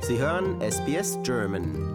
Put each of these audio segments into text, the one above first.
Sie hören SBS German.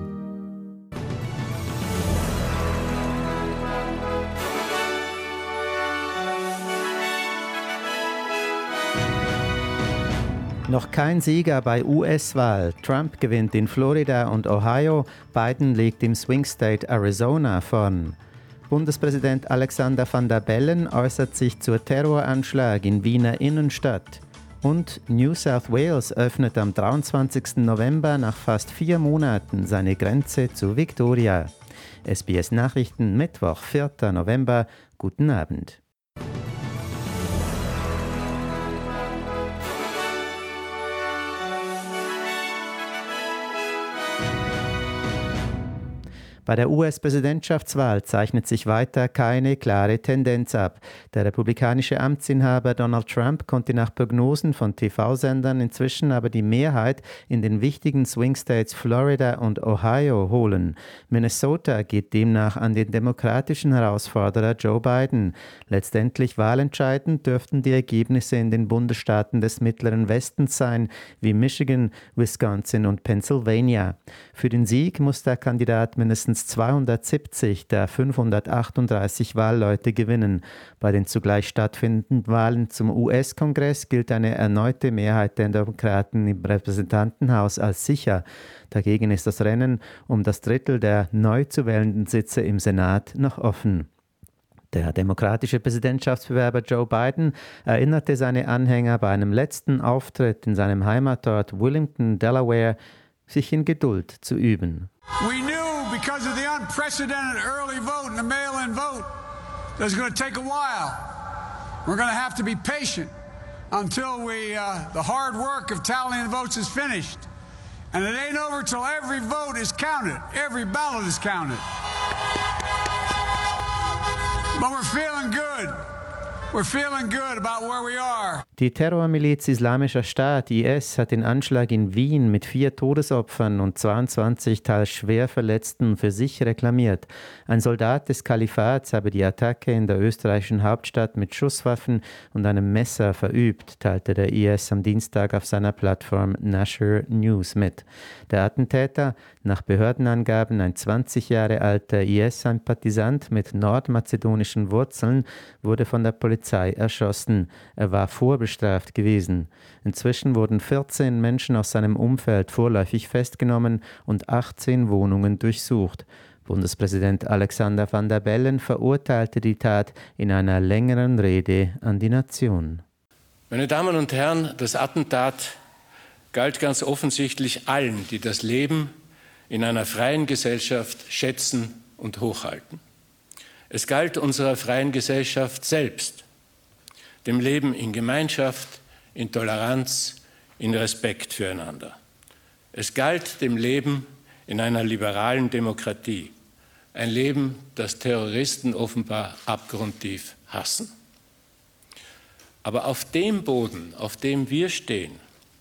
Noch kein Sieger bei US-Wahl. Trump gewinnt in Florida und Ohio. Biden liegt im Swing State Arizona vorn. Bundespräsident Alexander Van der Bellen äußert sich zur Terroranschlag in Wiener Innenstadt. Und New South Wales öffnet am 23. November nach fast 4 Monaten seine Grenze zu Victoria. SBS Nachrichten, Mittwoch, 4. November. Guten Abend. Bei der US-Präsidentschaftswahl zeichnet sich weiter keine klare Tendenz ab. Der republikanische Amtsinhaber Donald Trump konnte nach Prognosen von TV-Sendern inzwischen aber die Mehrheit in den wichtigen Swing States Florida und Ohio holen. Minnesota geht demnach an den demokratischen Herausforderer Joe Biden. Letztendlich wahlentscheidend dürften die Ergebnisse in den Bundesstaaten des Mittleren Westens sein, wie Michigan, Wisconsin und Pennsylvania. Für den Sieg muss der Kandidat mindestens 270 der 538 Wahlleute gewinnen. Bei den zugleich stattfindenden Wahlen zum US-Kongress gilt eine erneute Mehrheit der Demokraten im Repräsentantenhaus als sicher. Dagegen ist das Rennen um das Drittel der neu zu wählenden Sitze im Senat noch offen. Der demokratische Präsidentschaftsbewerber Joe Biden erinnerte seine Anhänger bei einem letzten Auftritt in seinem Heimatort Wilmington, Delaware, sich in Geduld zu üben. We knew because of the unprecedented early vote and the mail-in vote that it's going to take a while. We're going to have to be patient until the hard work of tallying the votes is finished. And it ain't over till every vote is counted, every ballot is counted. But we're feeling good. We're feeling good about where we are. Die Terrormiliz Islamischer Staat, IS, hat den Anschlag in Wien mit 4 Todesopfern und 22 teils schwer Verletzten für sich reklamiert. Ein Soldat des Kalifats habe die Attacke in der österreichischen Hauptstadt mit Schusswaffen und einem Messer verübt, teilte der IS am Dienstag auf seiner Plattform Nasher News mit. Der Attentäter, nach Behördenangaben ein 20 Jahre alter IS-Sympathisant mit nordmazedonischen Wurzeln, wurde von der Polizei erschossen. Er war vorbestraft gewesen. Inzwischen wurden 14 Menschen aus seinem Umfeld vorläufig festgenommen und 18 Wohnungen durchsucht. Bundespräsident Alexander Van der Bellen verurteilte die Tat in einer längeren Rede an die Nation. Meine Damen und Herren, das Attentat galt ganz offensichtlich allen, die das Leben in einer freien Gesellschaft schätzen und hochhalten. Es galt unserer freien Gesellschaft selbst, dem Leben in Gemeinschaft, in Toleranz, in Respekt füreinander. Es galt dem Leben in einer liberalen Demokratie, ein Leben, das Terroristen offenbar abgrundtief hassen. Aber auf dem Boden, auf dem wir stehen,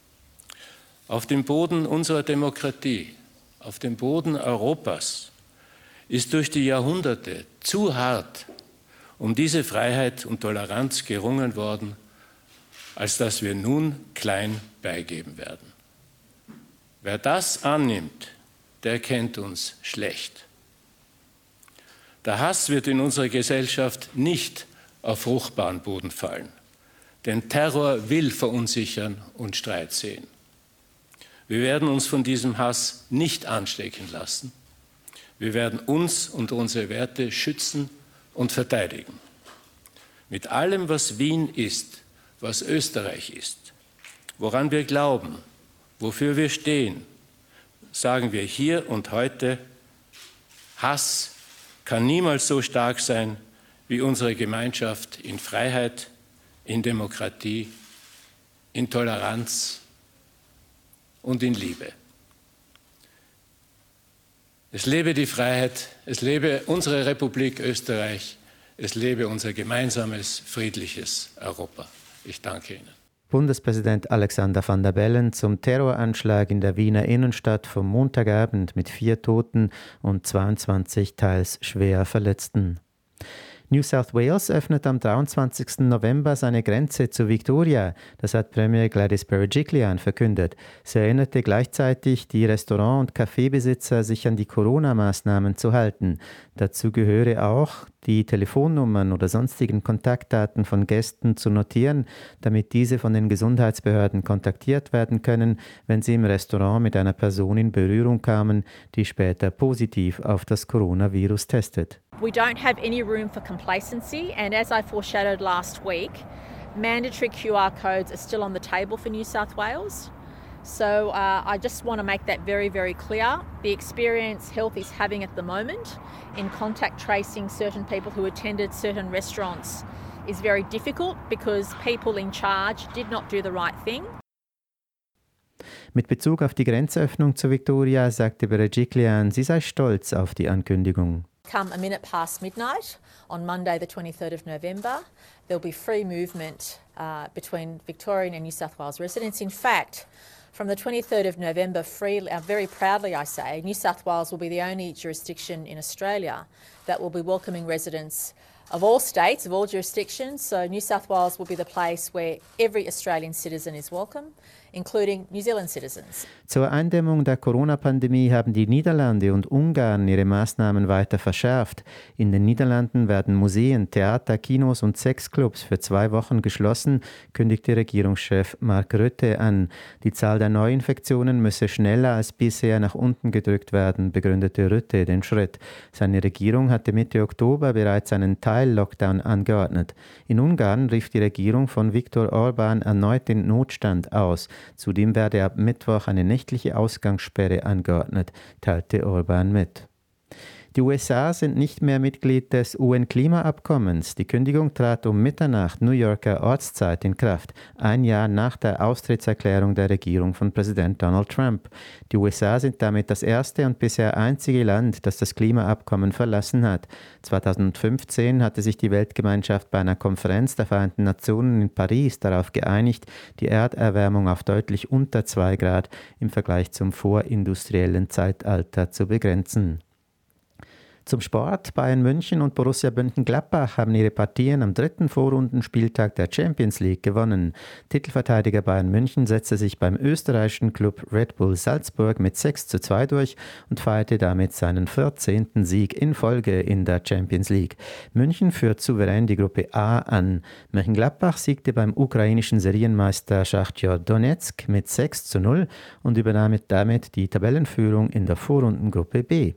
auf dem Boden unserer Demokratie, auf dem Boden Europas, ist durch die Jahrhunderte zu hart um diese Freiheit und Toleranz gerungen worden, als dass wir nun klein beigeben werden. Wer das annimmt, der kennt uns schlecht. Der Hass wird in unserer Gesellschaft nicht auf fruchtbaren Boden fallen, denn Terror will verunsichern und Streit sehen. Wir werden uns von diesem Hass nicht anstecken lassen. Wir werden uns und unsere Werte schützen und verteidigen. Mit allem, was Wien ist, was Österreich ist, woran wir glauben, wofür wir stehen, sagen wir hier und heute, Hass kann niemals so stark sein wie unsere Gemeinschaft in Freiheit, in Demokratie, in Toleranz und in Liebe. Es lebe die Freiheit, es lebe unsere Republik Österreich, es lebe unser gemeinsames, friedliches Europa. Ich danke Ihnen. Bundespräsident Alexander Van der Bellen zum Terroranschlag in der Wiener Innenstadt vom Montagabend mit 4 Toten und 22 teils schwer Verletzten. New South Wales öffnet am 23. November seine Grenze zu Victoria. Das hat Premier Gladys Berejiklian verkündet. Sie erinnerte gleichzeitig die Restaurant- und Kaffeebesitzer, sich an die Corona-Maßnahmen zu halten. Dazu gehöre auch, die Telefonnummern oder sonstigen Kontaktdaten von Gästen zu notieren, damit diese von den Gesundheitsbehörden kontaktiert werden können, wenn sie im Restaurant mit einer Person in Berührung kamen, die später positiv auf das Coronavirus testet. We don't have any room for complacency, and as I foreshadowed last week, mandatory QR codes are still on the table for New South Wales. So I just want to make that very, very clear. The experience Health is having at the moment in contact tracing certain people who attended certain restaurants is very difficult because people in charge did not do the right thing. Mit Bezug auf die Grenzöffnung zu Victoria sagte Berejiklian, sie sei stolz auf die Ankündigung. Come a minute past midnight on Monday the 23rd of November, there'll be free movement between Victorian and New South Wales residents. In fact, from the 23rd of November, very proudly I say, New South Wales will be the only jurisdiction in Australia that will be welcoming residents of all states, of all jurisdictions. So New South Wales will be the place where every Australian citizen is welcome, including New Zealand citizens. Zur Eindämmung der Corona-Pandemie haben die Niederlande und Ungarn ihre Maßnahmen weiter verschärft. In den Niederlanden werden Museen, Theater, Kinos und Sexclubs für 2 Wochen geschlossen, kündigte Regierungschef Mark Rutte an. Die Zahl der Neuinfektionen müsse schneller als bisher nach unten gedrückt werden, begründete Rutte den Schritt. Seine Regierung hatte Mitte Oktober bereits einen Teil-Lockdown angeordnet. In Ungarn rief die Regierung von Viktor Orbán erneut den Notstand aus. Zudem werde ab Mittwoch eine nächtliche Ausgangssperre angeordnet, teilte Orbán mit. Die USA sind nicht mehr Mitglied des UN-Klimaabkommens. Die Kündigung trat um Mitternacht New Yorker Ortszeit in Kraft, 1 Jahr nach der Austrittserklärung der Regierung von Präsident Donald Trump. Die USA sind damit das erste und bisher einzige Land, das das Klimaabkommen verlassen hat. 2015 hatte sich die Weltgemeinschaft bei einer Konferenz der Vereinten Nationen in Paris darauf geeinigt, die Erderwärmung auf deutlich unter 2 Grad im Vergleich zum vorindustriellen Zeitalter zu begrenzen. Zum Sport. Bayern München und Borussia Mönchengladbach haben ihre Partien am 3. Vorrundenspieltag der Champions League gewonnen. Titelverteidiger Bayern München setzte sich beim österreichischen Club Red Bull Salzburg mit 6:2 durch und feierte damit seinen 14. Sieg in Folge in der Champions League. München führt souverän die Gruppe A an. Mönchengladbach siegte beim ukrainischen Serienmeister Schachtjor Donetsk mit 6:0 und übernahm damit die Tabellenführung in der Vorrundengruppe B.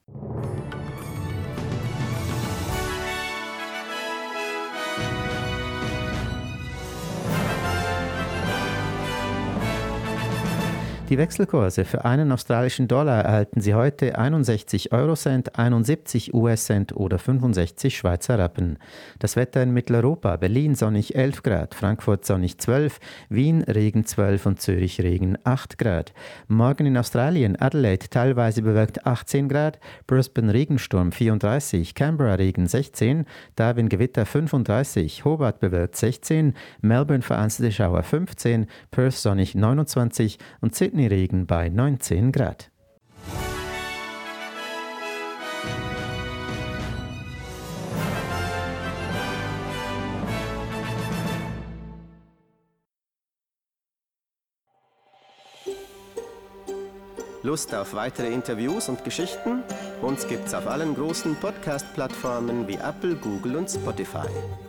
Die Wechselkurse für einen australischen Dollar erhalten Sie heute 61 Eurocent, 71 US-Cent oder 65 Schweizer Rappen. Das Wetter in Mitteleuropa: Berlin sonnig 11 Grad, Frankfurt sonnig 12, Wien Regen 12 und Zürich Regen 8 Grad. Morgen in Australien: Adelaide teilweise bewölkt 18 Grad, Brisbane Regensturm 34, Canberra Regen 16, Darwin Gewitter 35, Hobart bewölkt 16, Melbourne vereinzelte Schauer 15, Perth sonnig 29 und Sydney Regen bei 19 Grad. Lust auf weitere Interviews und Geschichten? Uns gibt's auf allen großen Podcast-Plattformen wie Apple, Google und Spotify.